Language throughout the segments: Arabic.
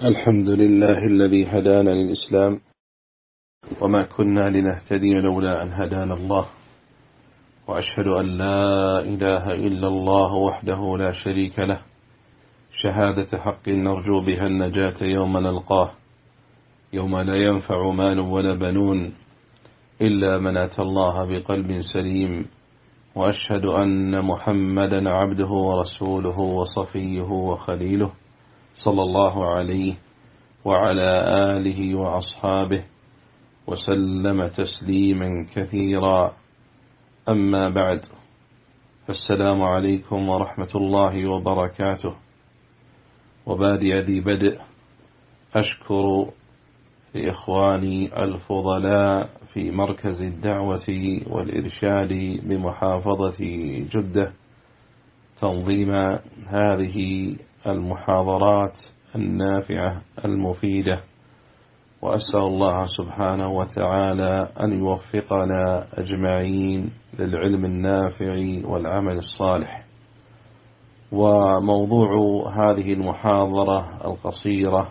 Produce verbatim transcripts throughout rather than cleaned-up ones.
الحمد لله الذي هدانا للإسلام وما كنا لنهتدي لولا أن هدانا الله، وأشهد أن لا إله إلا الله وحده لا شريك له، شهادة حق نرجو بها النجاة يوم نلقاه، يوم لا ينفع مال ولا بنون إلا من أتى الله بقلب سليم. وأشهد أن محمدا عبده ورسوله وصفيه وخليله، صلى الله عليه وعلى آله وأصحابه وسلم تسليما كثيرا. أما بعد، فالسلام عليكم ورحمة الله وبركاته. وبادئ ذي بدء أشكر لإخواني الفضلاء في مركز الدعوة والإرشاد بمحافظة جدة تنظيم هذه المحاضرات النافعة المفيدة، وأسأل الله سبحانه وتعالى أن يوفقنا أجمعين للعلم النافع والعمل الصالح. وموضوع هذه المحاضرة القصيرة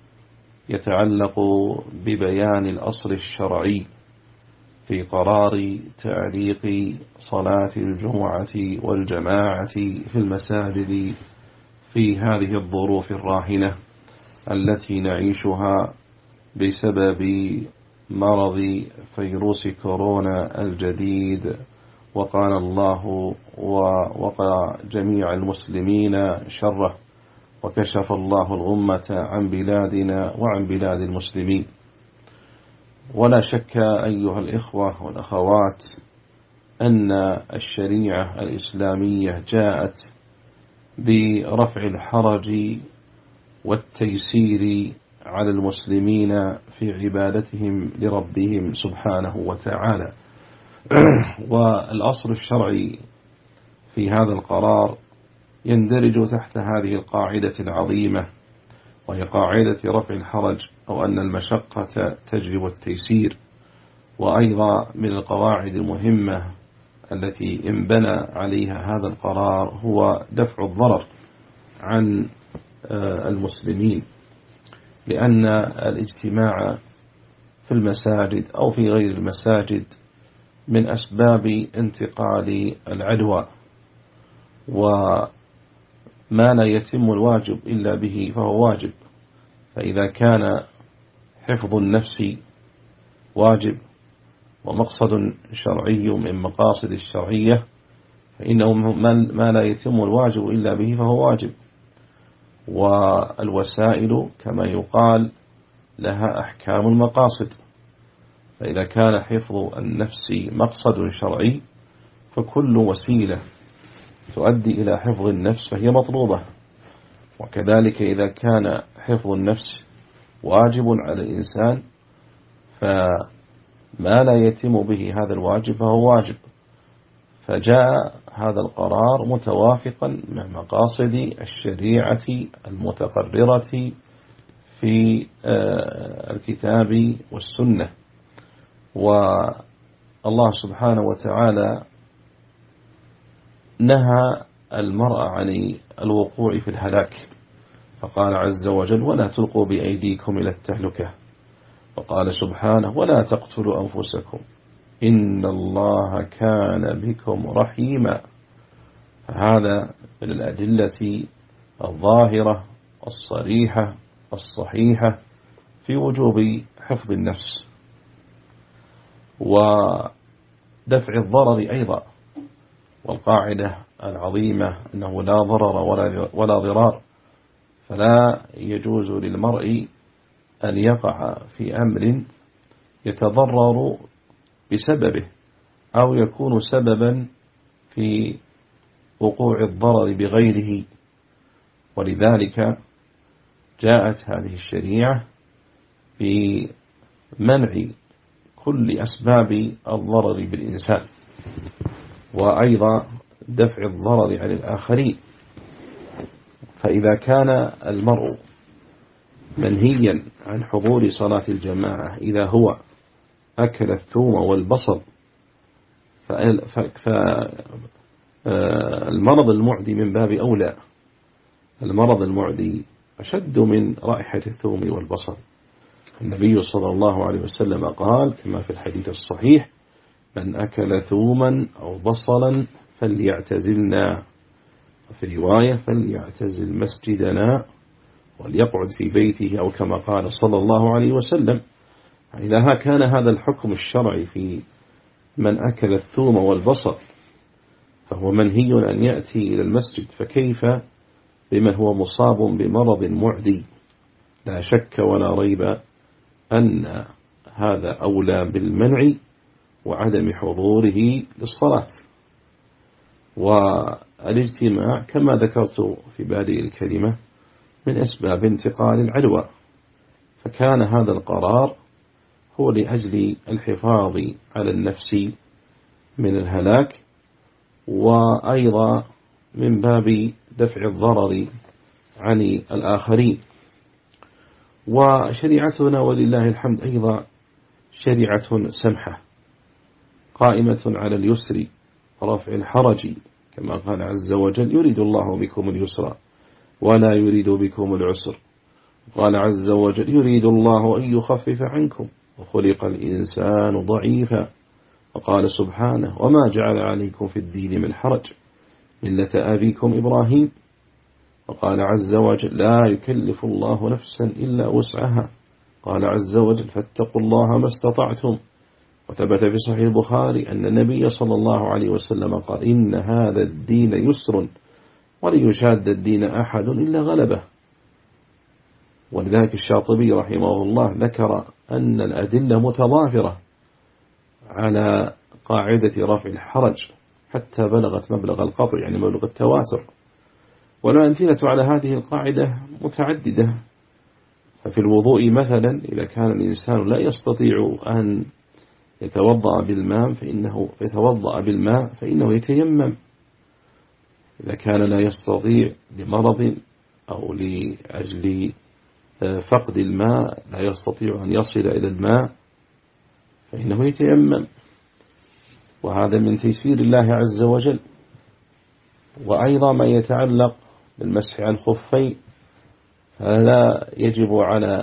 يتعلق ببيان الأصل الشرعي في قرار تعليق صلاة الجمعة والجماعة في المساجد في هذه الظروف الراهنة التي نعيشها بسبب مرض فيروس كورونا الجديد، وقال الله ووقع جميع المسلمين شره، وكشف الله الغمة عن بلادنا وعن بلاد المسلمين. ولا شك أيها الإخوة والأخوات أن الشريعة الإسلامية جاءت برفع الحرج والتيسير على المسلمين في عبادتهم لربهم سبحانه وتعالى. والأصل الشرعي في هذا القرار يندرج تحت هذه القاعدة العظيمة، وهي قاعدة رفع الحرج، أو أن المشقة تجلب التيسير. وأيضا من القواعد المهمة التي انبنى عليها هذا القرار هو دفع الضرر عن المسلمين، لأن الاجتماع في المساجد أو في غير المساجد من أسباب انتقال العدوى، وما لا يتم الواجب إلا به فهو واجب. فإذا كان حفظ النفس واجب ومقصد شرعي من مقاصد الشرعية، فإنه ما لا يتم الواجب إلا به فهو واجب. والوسائل كما يقال لها أحكام المقاصد، فإذا كان حفظ النفس مقصد شرعي فكل وسيلة تؤدي إلى حفظ النفس فهي مطلوبة. وكذلك إذا كان حفظ النفس واجب على الإنسان، فما لا يتم به هذا الواجب فهو واجب. فجاء هذا القرار متوافقا مع مقاصد الشريعة المتقررة في الكتاب والسنة. والله سبحانه وتعالى نهى المرء عن الوقوع في الهلاك، فقال عز وجل: ولا تلقوا بأيديكم إلى التهلكة. وقال سبحانه: ولا تقتلوا أنفسكم إن الله كان بكم رحيما. فهذا من الأدلة الظاهرة الصريحة الصحيحة في وجوب حفظ النفس ودفع الضرر أيضا. والقاعدة العظيمة أنه لا ضرر ولا ضرار، فلا يجوز للمرء أن يقع في أمر يتضرر بسببه أو يكون سببا في وقوع الضرر بغيره. ولذلك جاءت هذه الشريعة بمنع كل أسباب الضرر بالإنسان، وأيضا دفع الضرر عن الآخرين. فإذا كان المرء منهيا عن حضور صلاة الجماعة إذا هو أكل الثوم والبصل، فالمرض المعدي من باب أولى. المرض المعدي أشد من رائحة الثوم والبصل. النبي صلى الله عليه وسلم قال كما في الحديث الصحيح: من أكل ثوما أو بصلا فليعتزلنا، وفي رواية: فليعتزل مسجدنا وليقعد في بيته، أو كما قال صلى الله عليه وسلم. إذا كان هذا الحكم الشرعي في من أكل الثوم والبصل فهو منهي أن يأتي إلى المسجد، فكيف بمن هو مصاب بمرض معدي؟ لا شك ولا ريب أن هذا أولى بالمنع وعدم حضوره للصلاة. والاجتماع كما ذكرت في بادئ الكلمة من أسباب انتقال العدوى، فكان هذا القرار هو لأجل الحفاظ على النفس من الهلاك، وأيضا من باب دفع الضرر عن الآخرين. وشريعتنا ولله الحمد أيضا شريعة سمحة قائمة على اليسر ورفع الحرج، كما قال عز وجل: يريد الله بكم اليسر ولا يريد بكم العسر. قال عز وجل: يريد الله أن يخفف عنكم وخلق الإنسان ضعيفا. وقال سبحانه: وما جعل عليكم في الدين من حرج ملة أبيكم إبراهيم. وقال عز وجل: لا يكلف الله نفسا إلا وسعها. قال عز وجل: فاتقوا الله ما استطعتم. وثبت في صحيح البخاري أن النبي صلى الله عليه وسلم قال: إن هذا الدين يسر ولن يشاد الدين أحد إلا غلبه. ولذلك الشاطبي رحمه الله ذكر أن الأدلة متضافرة على قاعدة رفع الحرج حتى بلغت مبلغ القطع، يعني مبلغ التواتر. والأمثلة على هذه القاعدة متعددة. ففي الوضوء مثلا إذا كان الإنسان لا يستطيع أن يتوضأ بالماء فإنه يتوضأ بالماء فإنه يتيمم. إذا كان لا يستطيع لمرض أو لأجل فقد الماء لا يستطيع أن يصل إلى الماء فإنه يتيمم، وهذا من تيسير الله عز وجل. وأيضا ما يتعلق بالمسح على الخفين، فلا يجب على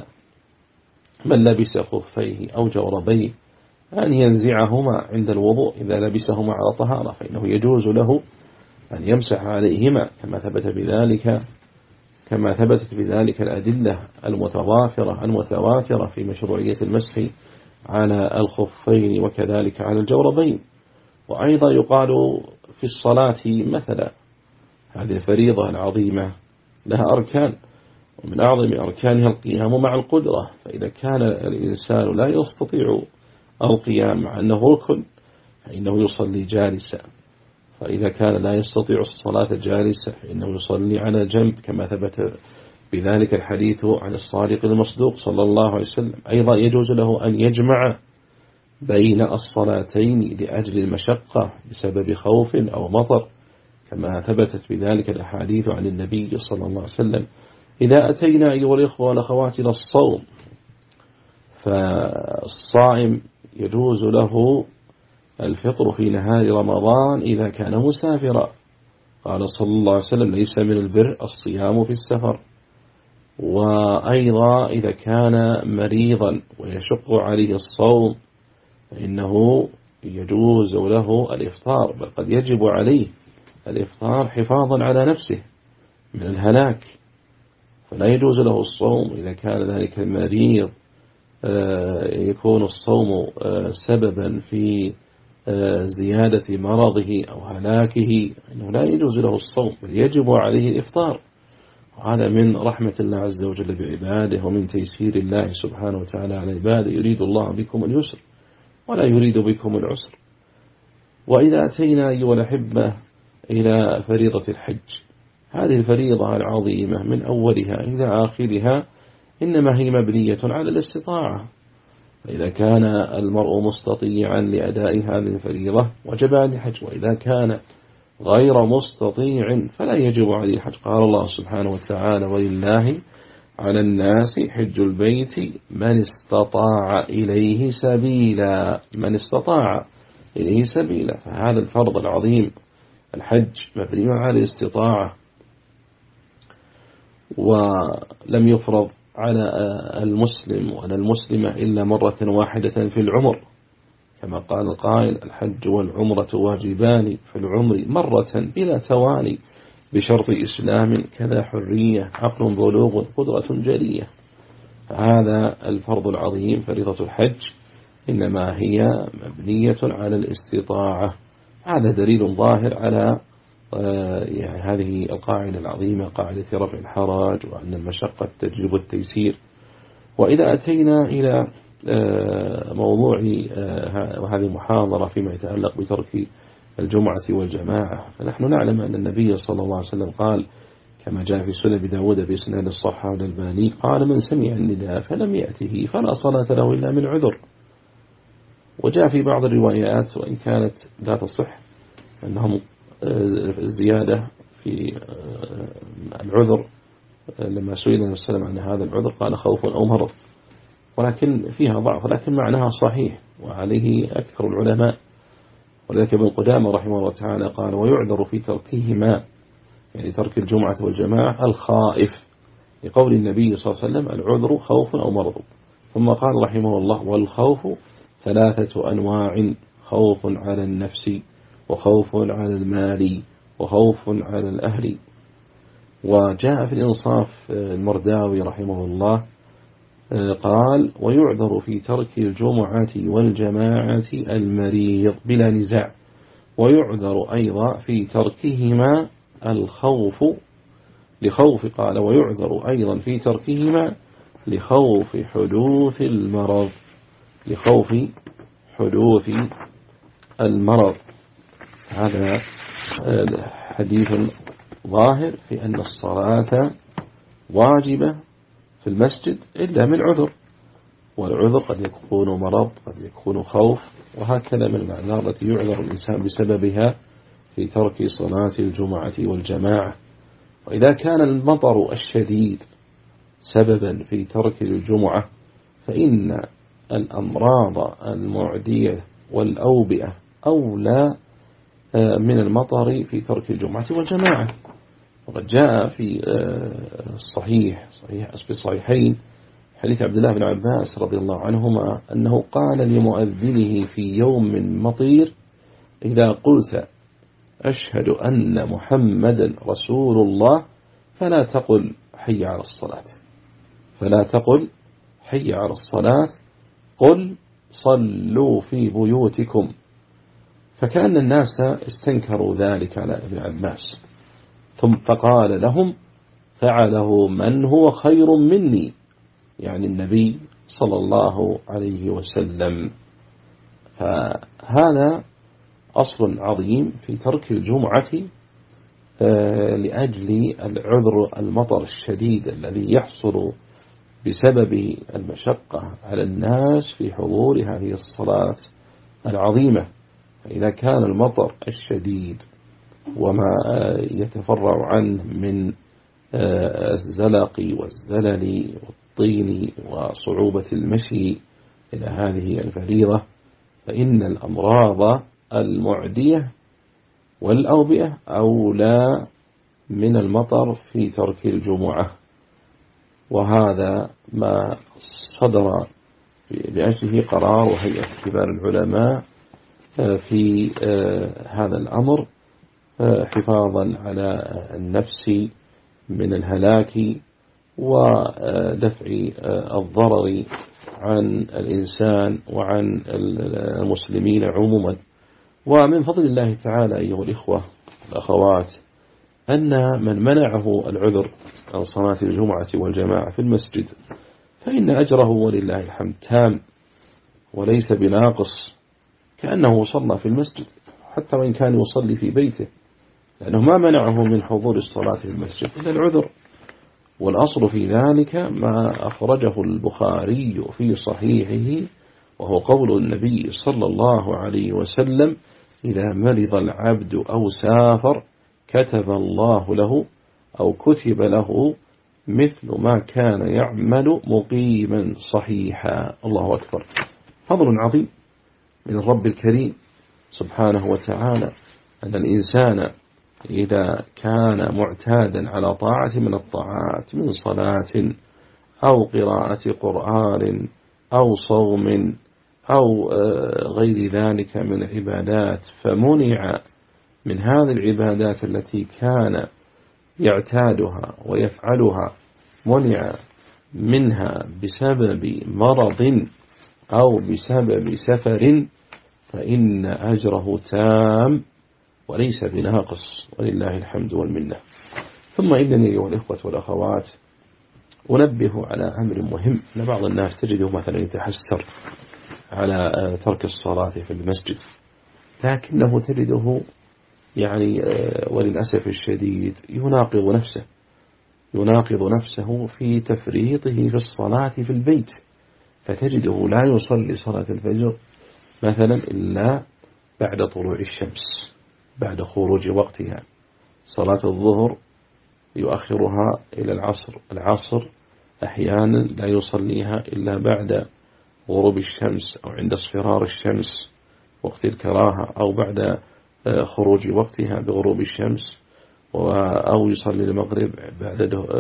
من لبس خفيه أو جوربيه أن ينزعهما عند الوضوء إذا لبسهما على طهارة، فإنه يجوز له أن يمسح عليهما كما ثبت بذلك كما ثبتت بذلك الأدلة المتضافرة المتواترة في مشروعية المسح على الخفين وكذلك على الجوربين. وأيضا يقال في الصلاة مثلا، هذه الفريضة العظيمة لها أركان، ومن أعظم أركانها القيام مع القدرة. فإذا كان الإنسان لا يستطيع القيام مع أنه ركن فإنه يصلي جالسا، فإذا كان لا يستطيع الصلاة جالسا فإنه يصلي على جنب كما ثبت بذلك الحديث عن الصادق المصدوق صلى الله عليه وسلم. أيضا يجوز له أن يجمع بين الصلاتين لأجل المشقة بسبب خوف أو مطر كما ثبتت بذلك الأحاديث عن النبي صلى الله عليه وسلم. إذا أتينا أيها الإخوة والأخوات إلى الصوم، فالصائم يجوز له الفطر في نهار رمضان إذا كان مسافرا. قال صلى الله عليه وسلم: ليس من البر الصيام في السفر. وأيضا إذا كان مريضا ويشق عليه الصوم فإنه يجوز له الإفطار، بل قد يجب عليه الإفطار حفاظا على نفسه من الهلاك، فلا يجوز له الصوم إذا كان ذلك المريض يكون الصوم سببا في زيادة مرضه أو هلاكه، إنه لا يجوز له الصوم بل يجب عليه الإفطار. وهذا من رحمة الله عز وجل بعباده ومن تيسير الله سبحانه وتعالى على عباده. يريد الله بكم اليسر ولا يريد بكم العسر. وإذا أتينا أيها الأحبة إلى فريضة الحج، هذه الفريضة العظيمة من أولها إلى آخرها إنما هي مبنية على الاستطاعة. فإذا كان المرء مستطيعا لأداء هذه الفريضة وجب عليه الحج، وإذا كان غير مستطيع فلا يجب عليه الحج. قال الله سبحانه وتعالى: ولله على الناس حج البيت من استطاع إليه سبيلا. من استطاع إليه سبيلا، فهذا الفرض العظيم الحج مبني على الاستطاعة. ولم يفرض على المسلم وعلى المسلمة إلا مرة واحدة في العمر، كما قال القائل: الحج والعمرة واجبان في العمر مرة بلا تواني، بشرط إسلام كذا حرية، عقل بلوغ قدرة جلية. فهذا الفرض العظيم فريضة الحج إنما هي مبنية على الاستطاعة. هذا دليل ظاهر على يعني هذه القاعدة العظيمة، قاعدة رفع الحرج، وأن المشقة تجلب التيسير. وإذا أتينا إلى موضوع وهذه محاضرة فيما يتعلق بترك الجمعة والجماعة، فنحن نعلم أن النبي صلى الله عليه وسلم قال كما جاء في سنن أبي داود بإسناد الصحيح الألباني: قال: من سمع النداء فلم يأته فلا صلاة له إلا من عذر. وجاء في بعض الروايات وإن كانت لا تصح أنهم الزيادة في العذر، لما سئل النبي صلى الله عليه وسلم عن هذا العذر قال: خوف أو مرض، ولكن فيها ضعف، لكن معناها صحيح وعليه أكثر العلماء. ولذلك ابن قدامة رحمه الله تعالى قال: ويعذر في تركهما، يعني ترك الجمعة والجماعة، الخائف، لقول النبي صلى الله عليه وسلم: العذر خوف أو مرض. ثم قال رحمه الله: والخوف ثلاثة أنواع: خوف على النفس، وخوف على المال، وخوف على الأهل. وجاء في الإنصاف المرداوي رحمه الله قال: ويعذر في ترك الجمعة والجماعة المريض بلا نزاع، ويعذر أيضا في تركهما الخوف لخوف قال ويعذر أيضا في تركهما لخوف حدوث المرض لخوف حدوث المرض. هذا حديث ظاهر في أن الصلاة واجبة في المسجد إلا من عذر، والعذر قد يكون مرض، قد يكون خوف، وهكذا من الأعذار التي يعذر الإنسان بسببها في ترك صلاة الجمعة والجماعة. وإذا كان المطر الشديد سببا في ترك الجمعة، فإن الأمراض المعدية والأوبئة أولى من المطر في ترك الجمعة والجماعة. وقد جاء في الصحيح صحيح في الصحيحين حديث عبد الله بن عباس رضي الله عنهما أنه قال لمؤذنه في يوم مطير: إذا قلت أشهد أن محمدا رسول الله فلا تقل حي على الصلاة فلا تقل حي على الصلاة قل صلوا في بيوتكم. فكأن الناس استنكروا ذلك على ابن عباس، ثم فقال لهم: فعله من هو خير مني، يعني النبي صلى الله عليه وسلم. فهذا أصل عظيم في ترك الجمعة لأجل العذر المطر الشديد الذي يحصل بسبب المشقة على الناس في حضور هذه الصلاة العظيمة. فإذا كان المطر الشديد وما يتفرع عنه من الزلق والزلل والطين وصعوبة المشي إلى هذه الفريضة، فإن الأمراض المعدية والأوبئة أولى من المطر في ترك الجمعة. وهذا ما صدر بأجله قرار وهيئة كبار العلماء في هذا الأمر، حفاظا على النفس من الهلاك ودفع الضرر عن الإنسان وعن المسلمين عموما. ومن فضل الله تعالى أيها الإخوة والأخوات أن من منعه العذر عن صلاة الجمعة والجماعة في المسجد فإن أجره ولله الحمد تام وليس بناقص، كأنه صلى في المسجد حتى وإن كان يصلي في بيته، لأنه ما منعه من حضور الصلاة في المسجد إلا العذر. والأصل في ذلك ما أخرجه البخاري في صحيحه، وهو قول النبي صلى الله عليه وسلم: إذا مرض العبد أو سافر كتب الله له أو كتب له مثل ما كان يعمل مقيما صحيحا. الله أكبر. فضل عظيم من الرب الكريم سبحانه وتعالى أن الإنسان إذا كان معتادا على طاعة من الطاعات من صلاة أو قراءة قرآن أو صوم أو غير ذلك من عبادات، فمنع من هذه العبادات التي كان يعتادها ويفعلها، منع منها بسبب مرض أو بسبب سفر، فإن أجره تام وليس بناقص، ولله الحمد والمنة. ثم إنني أيها الإخوة والأخوات أنبه على أمر مهم، أن بعض الناس تجده مثلا يتحسر على ترك الصلاة في المسجد، لكنه تجده يعني وللأسف الشديد يناقض نفسه يناقض نفسه في تفريطه في الصلاة في البيت، فتجده لا يصلي صلاة الفجر مثلا إلا بعد طلوع الشمس، بعد خروج وقتها. صلاة الظهر يؤخرها إلى العصر، العصر أحيانا لا يصليها إلا بعد غروب الشمس أو عند اصفرار الشمس وقت الكراهة، أو بعد خروج وقتها بغروب الشمس، أو يصلي المغرب بعد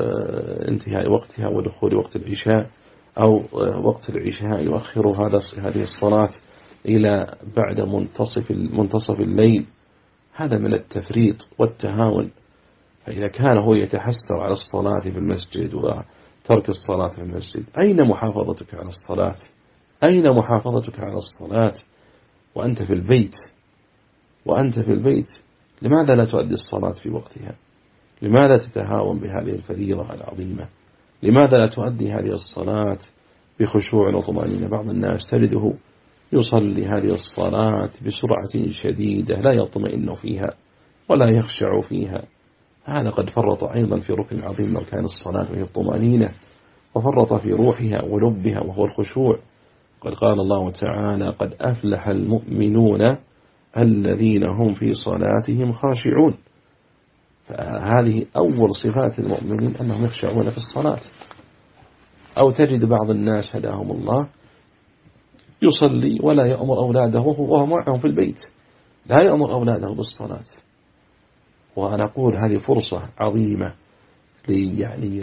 انتهاء وقتها ودخول وقت العشاء، أو وقت العشاء يؤخر هذه الصلاة إلى بعد منتصف منتصف الليل. هذا من التفريط والتهاون. فإذا كان هو يتحسر على الصلاة في المسجد وترك الصلاة في المسجد، أين محافظتك على الصلاة؟ أين محافظتك على الصلاة وأنت في البيت؟ وأنت في البيت لماذا لا تؤدي الصلاة في وقتها؟ لماذا تتهاون بهذه الفريضة العظيمة؟ لماذا لا تؤدي هذه الصلاة بخشوع وطمأنينة؟ بعض الناس تجده يصلي هذه الصلاة بسرعة شديدة لا يطمئن فيها ولا يخشع فيها. هذا قد فرط أيضا في ركن عظيم من أركان الصلاة وهي الطمأنينة، وفرط في روحها ولبها وهو الخشوع. قد قال الله تعالى: قد أفلح المؤمنون الذين هم في صلاتهم خاشعون. فهذه أول صفات المؤمنين أنهم يخشعون في الصلاة. أو تجد بعض الناس هداهم الله يصلي ولا يأمر أولاده وهو معهم في البيت، لا يأمر أولاده بالصلاة. وأنا أقول هذه فرصة عظيمة لي يعني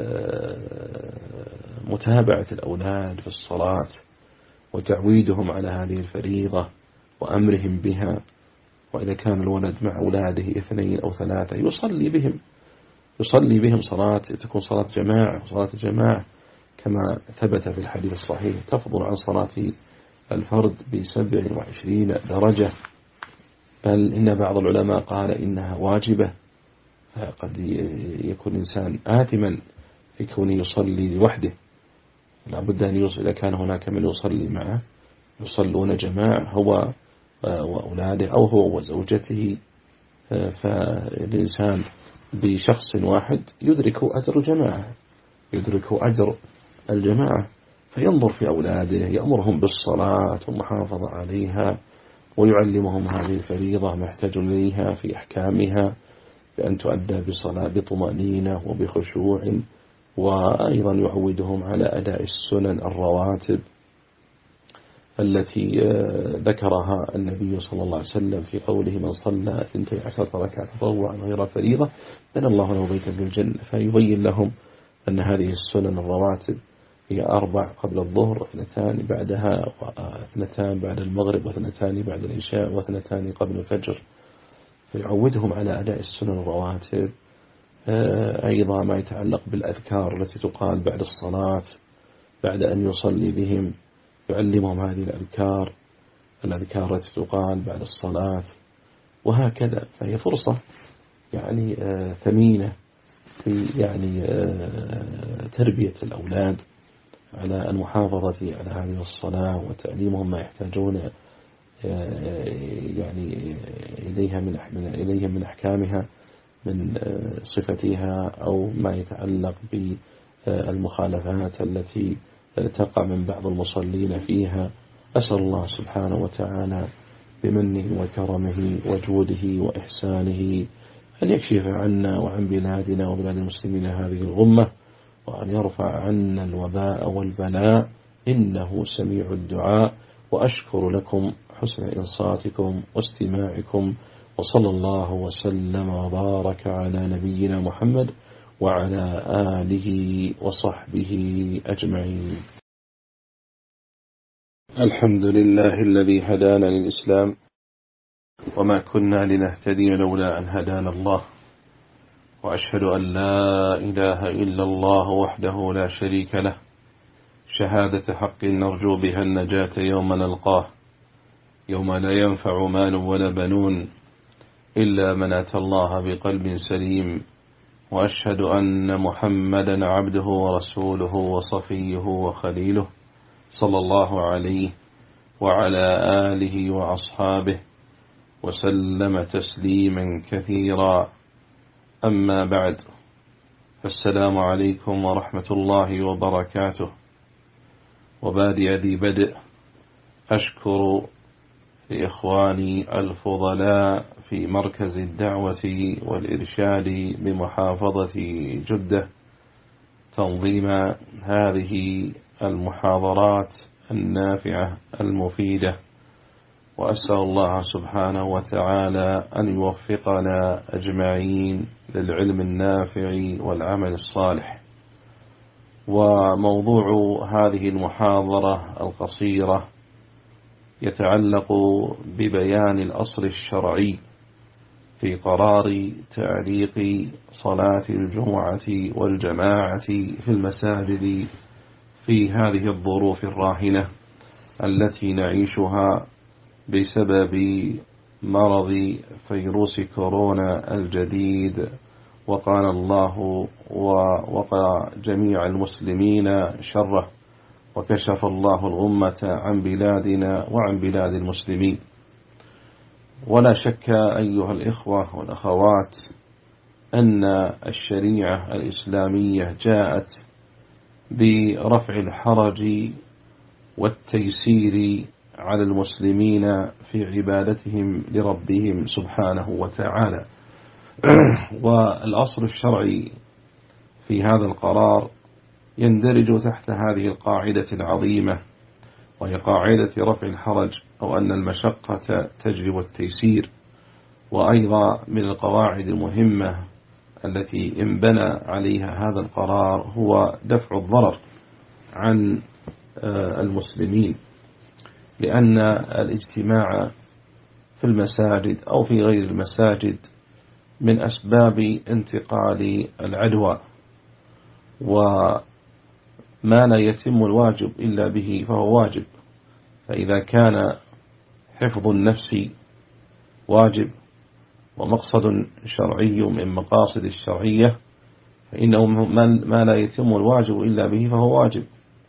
متابعة الأولاد في الصلاة وتعويدهم على هذه الفريضة وأمرهم بها. وإذا كان الولد مع أولاده اثنين أو ثلاثة يصلي بهم يصلي بهم صلاة تكون صلاة جماعة. صلاة الجماعة كما ثبت في الحديث الصحيح تفضل عن صلاة الفرد بسبع وعشرين درجة، بل إن بعض العلماء قال إنها واجبة. فقد يكون إنسان آثما في كونه يصلي لوحده، لابد أن يصلي. إذا كان هناك من يصلي معه يصلون جماعة هو وأولاده أو هو وزوجته، فالإنسان بشخص واحد يدرك أجر جماعة يدرك أجر الجماعة. فينظر في أولاده، يأمرهم بالصلاة والمحافظة عليها، ويعلمهم هذه الفريضة ما يحتاج إليها في أحكامها، بأن تؤدى بصلاة بطمأنينة وبخشوع، وأيضا يعودهم على أداء السنن الرواتب التي ذكرها النبي صلى الله عليه وسلم في قوله: من صلى اثنتي عشرة ركعة تطوعا غير فريضة بنى الله له بيتا في الجنة. فيبين لهم أن هذه السنن الرواتب هي أربع قبل الظهر، واثنتان بعدها، واثنتان بعد المغرب، واثنتان بعد العشاء، واثنتان قبل الفجر. فيعودهم على أداء السنن الرواتب. أيضا ما يتعلق بالأذكار التي تقال بعد الصلاة بعد أن يصلي بهم، يعلمهم هذه الأذكار الأذكار التي تقال بعد الصلاة، وهكذا. فهي فرصة يعني ثمينة في يعني تربية الأولاد على المحافظة على هذه الصلاة، وتعليمهم ما يحتاجون يعني إليها من إليها من أحكامها من صفتها، أو ما يتعلق بالمخالفات التي تقع من بعض المصلين فيها. أسأل الله سبحانه وتعالى بمنه وكرمه وجوده وإحسانه أن يكشف عنا وعن بلادنا وبلاد المسلمين هذه الغمة، وأن يرفع عنا الوباء والبلاء، إنه سميع الدعاء. وأشكر لكم حسن إنصاتكم واستماعكم، وصلى الله وسلم وبارك على نبينا محمد وعلى آله وصحبه أجمعين. الحمد لله الذي هدانا للإسلام وما كنا لنهتدي لولا أن هدانا الله، وأشهد أن لا إله إلا الله وحده لا شريك له شهادة حق نرجو بها النجاة يوم نلقاه، يوم لا ينفع مال ولا بنون إلا من أتى الله بقلب سليم. وأشهد أن محمدا عبده ورسوله وصفيه وخليله صلى الله عليه وعلى آله وأصحابه وسلم تسليما كثيرا. أما بعد، فالسلام عليكم ورحمة الله وبركاته. وبادئ ذي بدء أشكر لإخواني الفضلاء في مركز الدعوة والإرشاد بمحافظة جدة تنظيم هذه المحاضرات النافعة المفيدة، وأسأل الله سبحانه وتعالى أن يوفقنا أجمعين للعلم النافع والعمل الصالح. وموضوع هذه المحاضرة القصيرة يتعلق ببيان الأصل الشرعي في قرار تعليق صلاة الجمعة والجماعة في المساجد في هذه الظروف الراهنة التي نعيشها بسبب مرض فيروس كورونا الجديد، وقال الله ووقع جميع المسلمين شره، وكشف الله الأمة عن بلادنا وعن بلاد المسلمين. ولا شك أيها الإخوة والأخوات أن الشريعة الإسلامية جاءت برفع الحرج والتيسير على المسلمين في عبادتهم لربهم سبحانه وتعالى. والأصل الشرعي في هذا القرار يندرج تحت هذه القاعدة العظيمة، وهي قاعدة رفع الحرج، أو أن المشقة تجلب التيسير. وأيضا من القواعد المهمة التي انبنى عليها هذا القرار هو دفع الضرر عن المسلمين، لأن الاجتماع في المساجد أو في غير المساجد من أسباب انتقال العدوى، وما لا يتم الواجب إلا به فهو واجب. فإذا كان حفظ النفس واجب ومقصد شرعي من مقاصد الشرعية، فإنه ما لا يتم الواجب إلا به فهو واجب.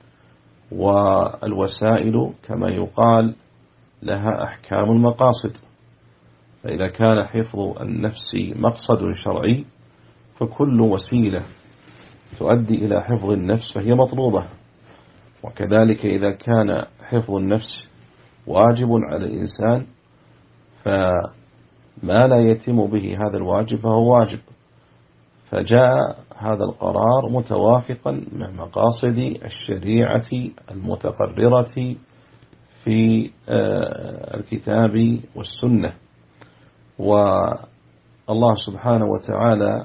والوسائل كما يقال لها أحكام المقاصد، فإذا كان حفظ النفس مقصد شرعي فكل وسيلة تؤدي إلى حفظ النفس فهي مطلوبة. وكذلك إذا كان حفظ النفس واجب على الإنسان، فما لا يتم به هذا الواجب فهو واجب. فجاء هذا القرار متوافقا مع مقاصد الشريعة المتقررة في الكتاب والسنة. والله سبحانه وتعالى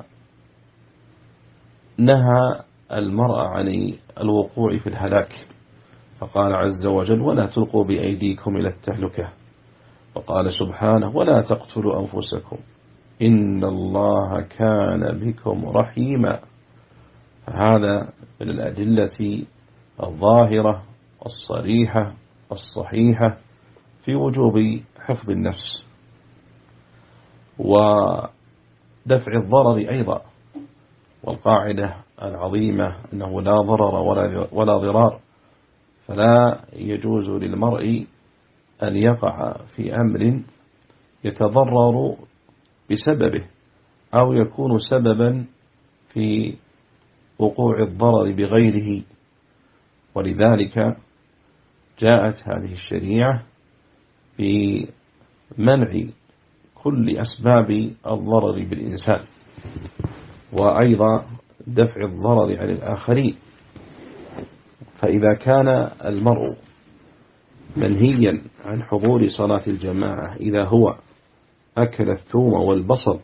نهى المرء عن الوقوع في الهلاك، فقال عز وجل: ولا تلقوا بأيديكم إلى التهلكة. وقال سبحانه: ولا تقتلوا أنفسكم إن الله كان بكم رحيما. فهذا من الأدلة الظاهرة الصريحة الصحيحة في وجوب حفظ النفس ودفع الضرر أيضا. والقاعدة العظيمة أنه لا ضرر ولا ضرار، فلا يجوز للمرء أن يقع في أمر يتضرر بسببه أو يكون سببا في وقوع الضرر بغيره. ولذلك جاءت هذه الشريعة بمنع كل أسباب الضرر بالإنسان، وأيضا دفع الضرر عن الآخرين. فإذا كان المرء منهيا عن حضور صلاة الجماعة إذا هو أكل الثوم والبصل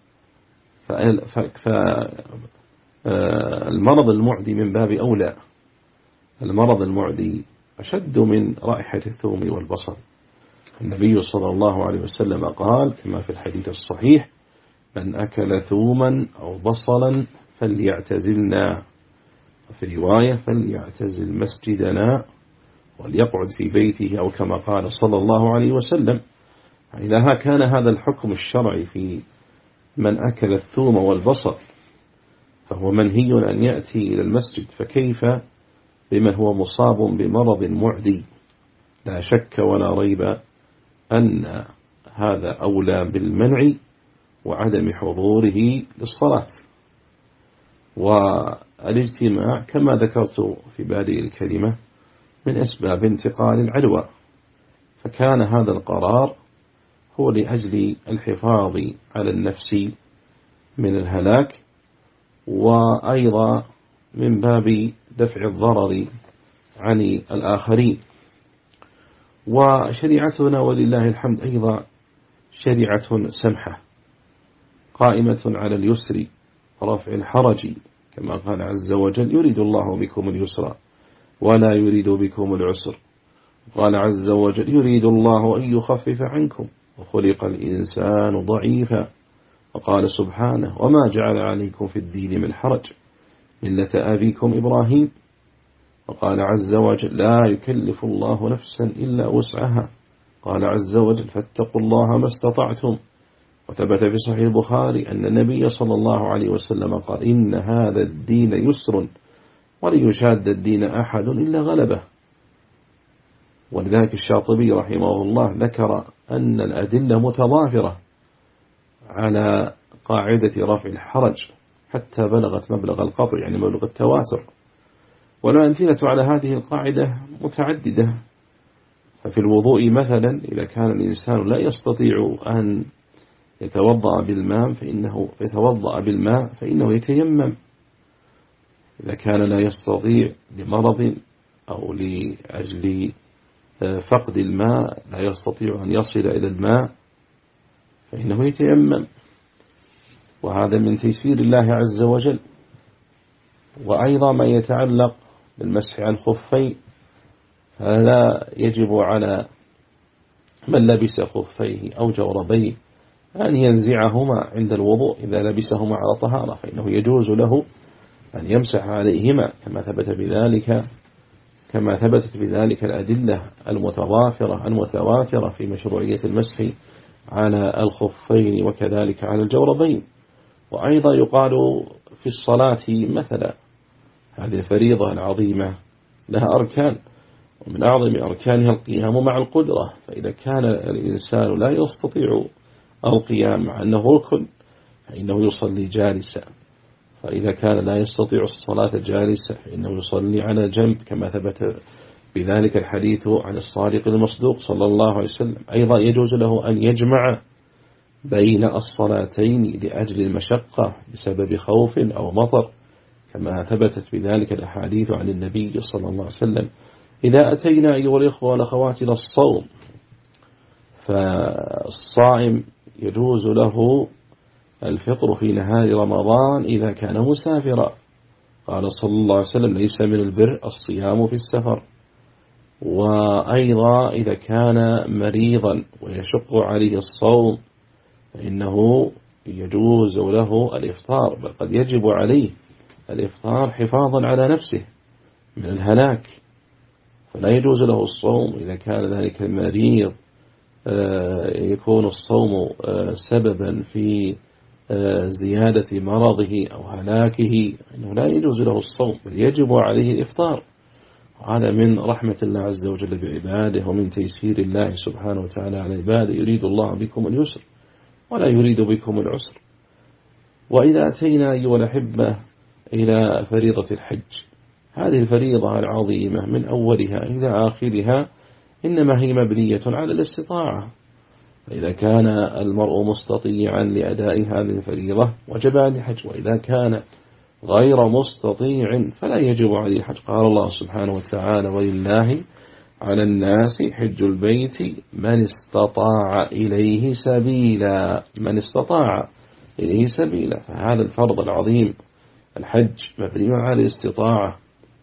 فالمرض المعدي من باب أولى. المرض المعدي أشد من رائحة الثوم والبصل. النبي صلى الله عليه وسلم قال كما في الحديث الصحيح: من أكل ثوما أو بصلا فليعتزلنا، وفي رواية فليعتزل مسجدنا وليقعد في بيته، أو كما قال صلى الله عليه وسلم. إذا كان هذا الحكم الشرعي في من أكل الثوم والبصل فهو منهي أن يأتي إلى المسجد، فكيف بمن هو مصاب بمرض معدي؟ لا شك ولا ريب أن هذا أولى بالمنع وعدم حضوره للصلاة. والاجتماع كما ذكرت في بادئ الكلمة من أسباب انتقال العدوى، فكان هذا القرار هو لأجل الحفاظ على النفس من الهلاك، وأيضا من باب دفع الضرر عن الآخرين. وشريعتنا ولله الحمد أيضا شريعة سمحة قائمة على اليسر ورفع الحرج، كما قال عز وجل: يريد الله بكم اليسر ولا يريد بكم العسر. قال عز وجل: يريد الله أن يخفف عنكم وخلق الإنسان ضعيفا. وقال سبحانه: وما جعل عليكم في الدين من حرج ملة أبيكم إبراهيم. وقال عز وجل: لا يكلف الله نفسا إلا وسعها. قال عز وجل: فاتقوا الله ما استطعتم. وثبت في صحيح البخاري أن النبي صلى الله عليه وسلم قال: إن هذا الدين يسر ولن يشاد الدين أحد إلا غلبه. ولذلك الشاطبي رحمه الله ذكر أن الأدلة متضافرة على قاعدة رفع الحرج حتى بلغت مبلغ القطع، يعني مبلغ التواتر. والأمثلة على هذه القاعدة متعددة. ففي الوضوء مثلا إذا كان الإنسان لا يستطيع أن يتوضأ بالماء فإنه يتوضأ بالماء فإنه يتيمم. إذا كان لا يستطيع لمرض أو لأجل فقد الماء لا يستطيع أن يصل إلى الماء فإنه يتيمم، وهذا من تيسير الله عز وجل. وأيضا ما يتعلق بالمسح على الخفين، فلا يجب على من لبس خفيه أو جوربيه أن ينزعهما عند الوضوء إذا لبسهما على طهارة، فإنه يجوز له أن يمسح عليهما كما ثبت بذلك كما ثبتت بذلك الأدلة المتضافرة المتواترة في مشروعية المسح على الخفين وكذلك على الجوربين. وأيضا يقال في الصلاة مثلا، هذه الفريضة العظيمة لها أركان، ومن أعظم أركانها القيام مع القدرة. فإذا كان الإنسان لا يستطيع القيام مع أنه ركن فإنه يصلي جالسا، فإذا كان لا يستطيع الصلاة جالسا فإنه يصلي على جنب كما ثبت بذلك الحديث عن الصادق المصدوق صلى الله عليه وسلم. أيضا يجوز له أن يجمع بين الصلاتين لأجل المشقة بسبب خوف أو مطر كما ثبتت بذلك الأحاديث عن النبي صلى الله عليه وسلم. إذا أتينا أيها الإخوة والأخوات إلى الصوم، فالصائم يجوز له الفطر في نهار رمضان إذا كان مسافرا. قال صلى الله عليه وسلم: ليس من البر الصيام في السفر. وأيضا إذا كان مريضا ويشق عليه الصوم فإنه يجوز له الإفطار، بل قد يجب عليه الإفطار حفاظا على نفسه من الهلاك، فلا يجوز له الصوم إذا كان ذلك المريض يكون الصوم سببا في زيادة مرضه أو هلاكه، إنه لا يجوز له الصوم بل يجب عليه الإفطار. وهذا من رحمة الله عز وجل بعباده ومن تيسير الله سبحانه وتعالى على عباده. يريد الله بكم اليسر ولا يريد بكم العسر. وإذا أتينا أيها الأحبة إلى فريضة الحج، هذه الفريضة العظيمة من أولها إلى آخرها إنما هي مبنية على الاستطاعة. فإذا كان المرء مستطيعا لأداء هذه الفريضة وجب عليه الحج، وإذا كان غير مستطيع فلا يجب عليه الحج. قال الله سبحانه وتعالى: ولله على الناس حج البيت من استطاع إليه سبيلا، من استطاع إليه سبيلا. فهذا الفرض العظيم الحج مبني على الاستطاعة،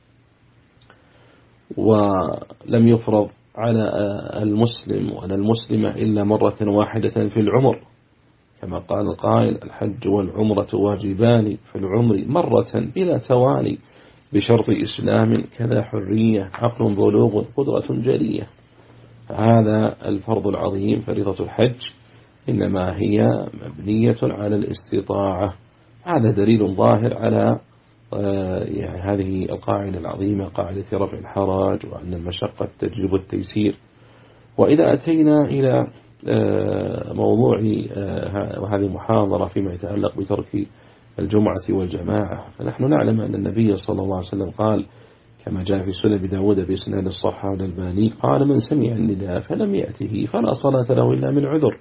ولم يفرض على المسلم ولا المسلمة إلا مرة واحدة في العمر، كما قال القائل: الحج والعمرة واجبان في العمر مرة بلا توالي، بشرط إسلام كذا حرية عقل بلوغ قدرة جلية. فهذا الفرض العظيم فريضة الحج إنما هي مبنية على الاستطاعة. هذا دليل ظاهر على يعني هذه القاعدة العظيمة، قاعدة رفع الحرج، وأن المشقة تجلب التيسير. وإذا أتينا إلى موضوع وهذه محاضرة فيما يتعلق بترك الجمعة والجماعة، فنحن نعلم أن النبي صلى الله عليه وسلم قال كما جاء في سنن أبي داود بإسناد الصحيح والألباني قال: من سمع النداء فلم يأته فلا صلاة له إلا من عذر.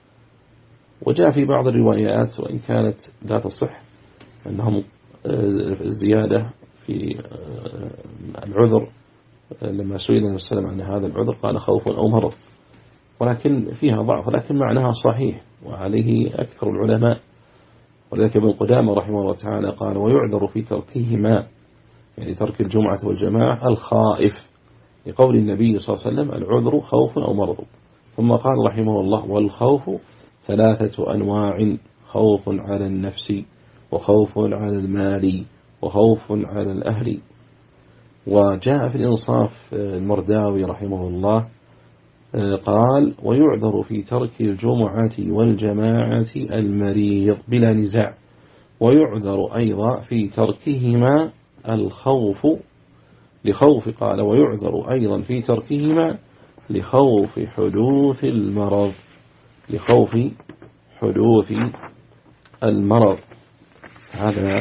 وجاء في بعض الروايات وإن كانت لا تصح أنهم الزيادة في العذر، لما سئل النبي صلى الله عليه وسلم عن هذا العذر قال: خوف أو مرض، ولكن فيها ضعف، لكن معناها صحيح وعليه أكثر العلماء. ولذلك ابن قدامة رحمه الله تعالى قال: ويعذر في تركهما، يعني ترك الجمعة والجماعة، الخائف، لقول النبي صلى الله عليه وسلم: العذر خوف أو مرض. ثم قال رحمه الله: والخوف ثلاثة أنواع: خوف على النفس، وخوف على المال، وخوف على الأهل. وجاء في الإنصاف المرداوي رحمه الله قال: ويعذر في ترك الجمعة والجماعة المريض بلا نزاع، ويعذر أيضا في تركهما الخوف لخوف قال ويعذر أيضا في تركهما لخوف حدوث المرض، لخوف حدوث المرض. هذا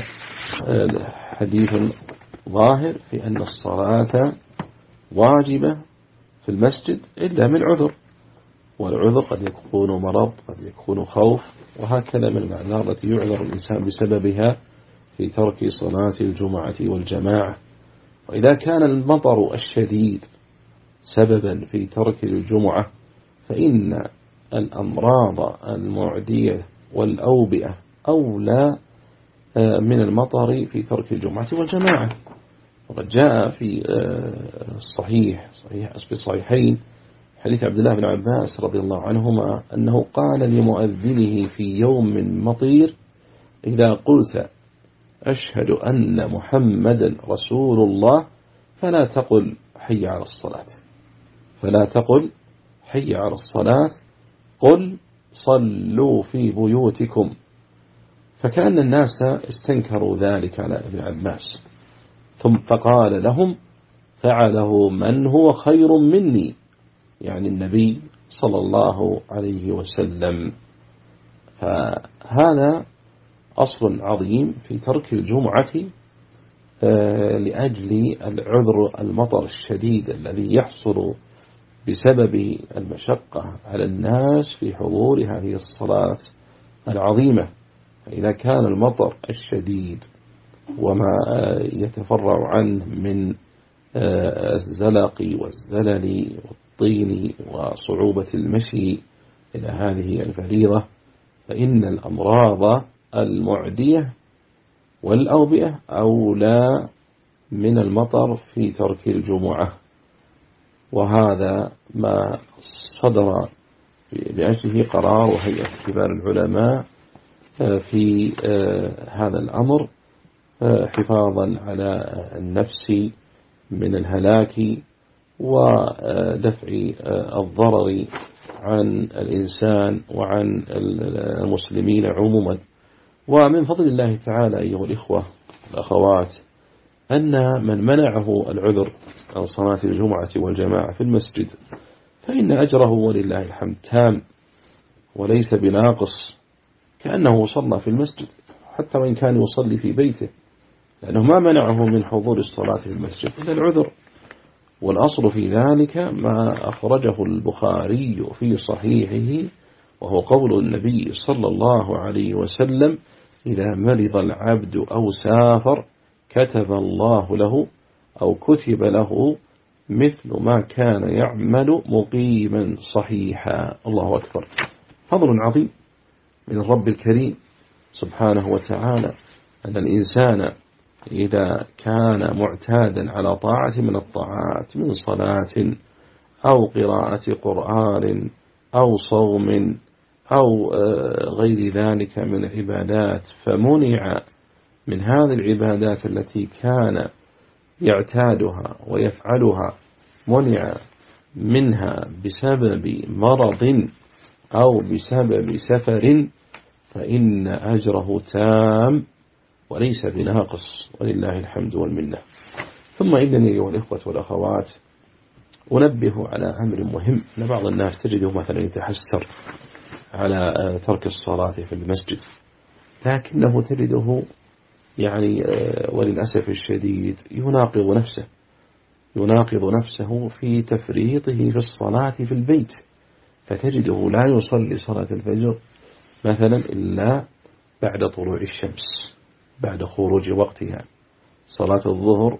حديث ظاهر في أن الصلاة واجبة في المسجد إلا من عذر، والعذر قد يكون مرض، قد يكون خوف، وهكذا من الأعذار التي يعذر الإنسان بسببها في ترك صلاة الجمعة والجماعة. وإذا كان المطر الشديد سببا في ترك الجمعة، فإن الأمراض المعدية والأوبئة أولى من المطر في ترك الجمعة والجماعة. وقد جاء في الصحيح صحيح في الصحيحين حديث عبد الله بن عباس رضي الله عنهما أنه قال لمؤذنه في يوم مطير: إذا قلت أشهد أن محمدا رسول الله فلا تقل حي على الصلاة، فلا تقل حي على الصلاة، قل صلوا في بيوتكم. فكأن الناس استنكروا ذلك على ابن عباس، ثم فقال لهم: فعله من هو خير مني، يعني النبي صلى الله عليه وسلم. فهذا أصل عظيم في ترك الجمعة لأجل العذر المطر الشديد الذي يحصل بسبب المشقة على الناس في حضور هذه الصلاة العظيمة. فإذا كان المطر الشديد وما يتفرع عنه من الزلق والزلل والطين وصعوبة المشي إلى هذه الفريضة، فإن الأمراض المعدية والأوبئة أولى من المطر في ترك الجمعة. وهذا ما صدر بأجله قرار وهيئة كبار العلماء في هذا الأمر، حفاظا على النفس من الهلاك ودفع الضرر عن الإنسان وعن المسلمين عموما. ومن فضل الله تعالى أيها الإخوة والأخوات أن من منعه العذر عن صلاة الجمعة والجماعة في المسجد فإن أجره ولله الحمد تام وليس بناقص، كأنه صلى في المسجد حتى وإن كان يصلي في بيته، لأنه ما منعه من حضور الصلاة في المسجد إلا العذر. والأصل في ذلك ما أخرجه البخاري في صحيحه، وهو قول النبي صلى الله عليه وسلم: إذا مرض العبد أو سافر كتب الله له أو كتب له مثل ما كان يعمل مقيما صحيحا. الله أكبر. فضل عظيم من الرب الكريم سبحانه وتعالى أن الإنسان إذا كان معتادا على طاعة من الطاعات من صلاة أو قراءة قرآن أو صوم أو غير ذلك من عبادات، فمنع من هذه العبادات التي كان يعتادها ويفعلها، منع منها بسبب مرض أو بسبب سفر، فإن أجره تام وليس بناقص، ولله الحمد والمنة. ثم إنني أيها الإخوة والأخوات أنبه على أمر مهم، أن بعض الناس تجده مثلا يتحسر على ترك الصلاة في المسجد، لكنه تجده يعني وللأسف الشديد يناقض نفسه يناقض نفسه في تفريطه في الصلاة في البيت، فتجده لا يصلي صلاة الفجر مثلا إلا بعد طلوع الشمس، بعد خروج وقتها. صلاة الظهر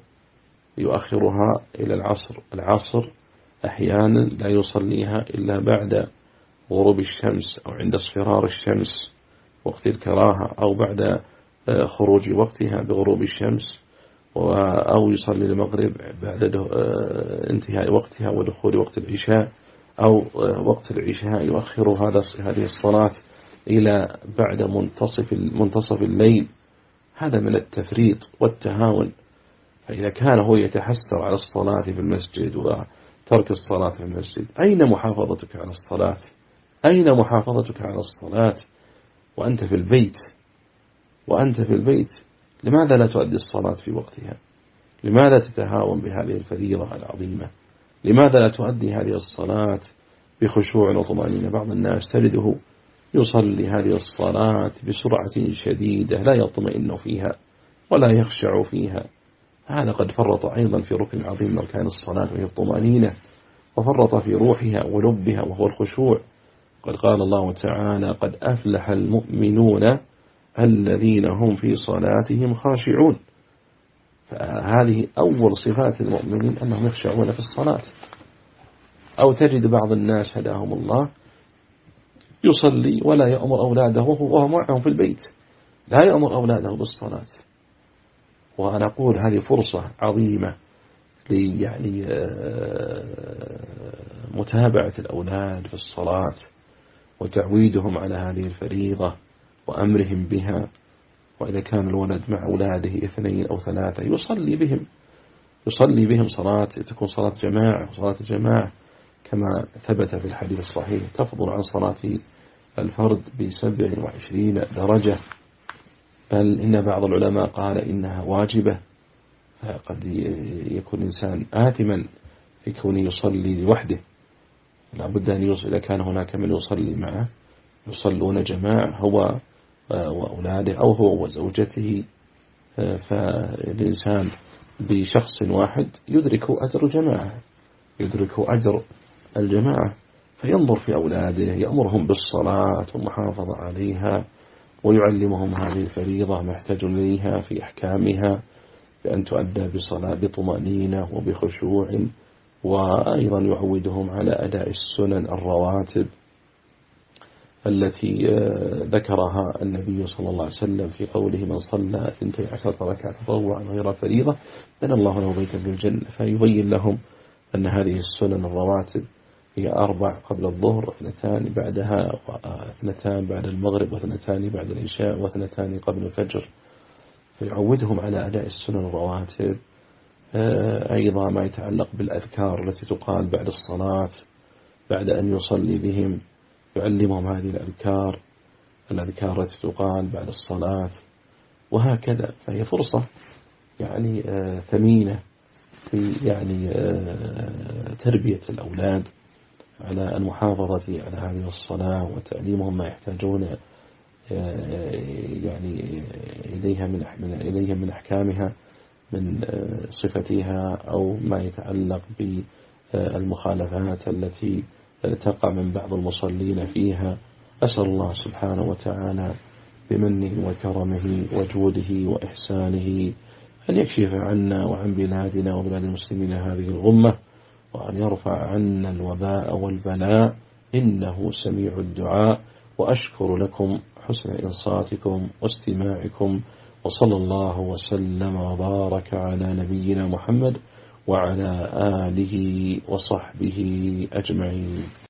يؤخرها إلى العصر، العصر أحيانا لا يصليها إلا بعد غروب الشمس أو عند اصفرار الشمس وقت الكراهة، أو بعد خروج وقتها بغروب الشمس، أو يصلي المغرب بعد انتهاء وقتها ودخول وقت العشاء، أو وقت العشاء يؤخر هذه الصلاة إلى بعد منتصف منتصف الليل. هذا من التفريط والتهاون. فإذا كان هو يتحسر على الصلاة في المسجد وترك الصلاة في المسجد، أين محافظتك على الصلاة؟ أين محافظتك على الصلاة وأنت في البيت؟ وأنت في البيت لماذا لا تؤدي الصلاة في وقتها؟ لماذا تتهاون بهذه الفريضة العظيمة؟ لماذا لا تؤدي هذه الصلاة بخشوع وطمأنينة؟ بعض الناس تجده يصلي هذه الصلاة بسرعة شديدة لا يطمئن فيها ولا يخشع فيها. هذا قد فرط أيضا في ركن عظيم من أركان الصلاة وهي الطمأنينة، وفرط في روحها ولبها وهو الخشوع. قد قال الله تعالى: قد أفلح المؤمنون الذين هم في صلاتهم خاشعون. فهذه أول صفات المؤمنين أنهم يخشعون في الصلاة. أو تجد بعض الناس هداهم الله يصلي ولا يأمر أولاده وهو معهم في البيت، لا يأمر أولاده بالصلاة. وأنا أقول هذه فرصة عظيمة لي يعني متابعة الأولاد في الصلاة وتعويدهم على هذه الفريضة وأمرهم بها. وإذا كان الولد مع أولاده اثنين أو ثلاثة يصلي بهم يصلي بهم صلاة تكون صلاة جماعة. صلاة الجماعة كما ثبت في الحديث الصحيح تفضل عن صلاة الفرد بسبع وعشرين درجة، بل إن بعض العلماء قال إنها واجبة. فقد يكون إنسان آثما في كونه يصلي لوحده، لابد أن يصلي. إذا كان هناك من يصلي معه يصلون جماعة هو وأولاده أو هو وزوجته، فالإنسان بشخص واحد يدرك أجر جماعة يدرك أجر الجماعة. فينظر في أولاده، يأمرهم بالصلاة والمحافظة عليها، ويعلمهم هذه الفريضة ما يحتاجون إليها في أحكامها، بأن تؤدى بصلاة بطمأنينة وبخشوع، وأيضا يعودهم على أداء السنن الرواتب التي ذكرها النبي صلى الله عليه وسلم في قوله: من صلى اثنتي عشرة ركعة تطوعا غير فريضة بنى الله له بيتا في الجنة. فيبين لهم أن هذه السنن الرواتب هي أربع قبل الظهر، واثنتان بعدها، واثنتان بعد المغرب، واثنتان بعد العشاء، واثنتان قبل الفجر. فيعودهم على أداء السنن الرواتب. أيضا ما يتعلق بالأذكار التي تقال بعد الصلاة بعد أن يصلي بهم، يعلمهم هذه الأذكار الأذكار التي تقال بعد الصلاة، وهكذا. فهي فرصة يعني ثمينة في يعني تربية الأولاد على المحافظة على هذه الصلاة، وتعليمهم ما يحتاجون يعني إليها من إليها من أحكامها، من صفتها، أو ما يتعلق بالمخالفات التي تقع من بعض المصلين فيها. أسأل الله سبحانه وتعالى بمنه وكرمه وجوده وإحسانه أن يكشف عنا وعن بلادنا وبلاد المسلمين هذه الغمة، وأن يرفع عنا الوباء والبلاء، إنه سميع الدعاء. وأشكر لكم حسن إنصاتكم واستماعكم، وصلى الله وسلم وبارك على نبينا محمد وعلى آله وصحبه أجمعين.